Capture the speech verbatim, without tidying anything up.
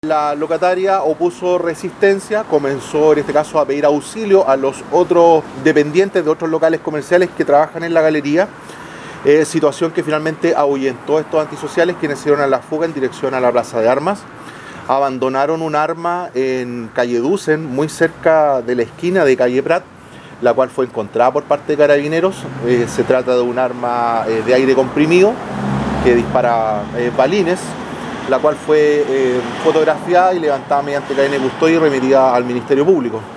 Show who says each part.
Speaker 1: La locataria opuso resistencia, comenzó en este caso a pedir auxilio a los otros dependientes de otros locales comerciales que trabajan en la galería, eh, situación que finalmente ahuyentó a estos antisociales, quienes se dieron a la fuga en dirección a la Plaza de Armas. Abandonaron un arma en calle Ducen, muy cerca de la esquina de calle Prat, la cual fue encontrada por parte de carabineros. Eh, se trata de un arma eh, de aire comprimido que dispara eh, balines, la cual fue eh, fotografiada y levantada mediante cadena de custodia y remitida al Ministerio Público.